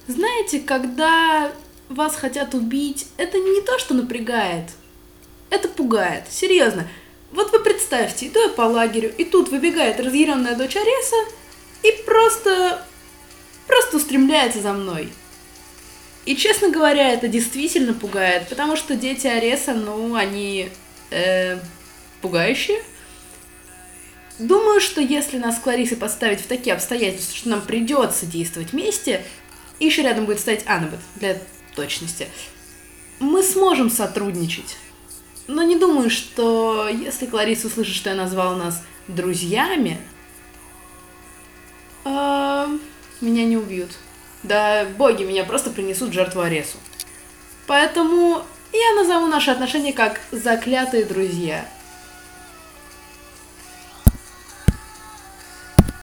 Знаете, когда вас хотят убить, это не то, что напрягает, это пугает. Серьезно. Вот вы представьте, иду я по лагерю, и тут выбегает разъяренная дочь Ареса и просто устремляется за мной. И, честно говоря, это действительно пугает, потому что дети Ареса, они пугающие. Думаю, что если нас с Кларисой поставить в такие обстоятельства, что нам придется действовать вместе, и еще рядом будет стоять Аннабет, для точности, мы сможем сотрудничать. Но не думаю, что если Клариса услышит, что я назвала нас друзьями, меня не убьют. Да боги меня просто принесут в жертву Аресу. Поэтому я назову наши отношения как заклятые друзья.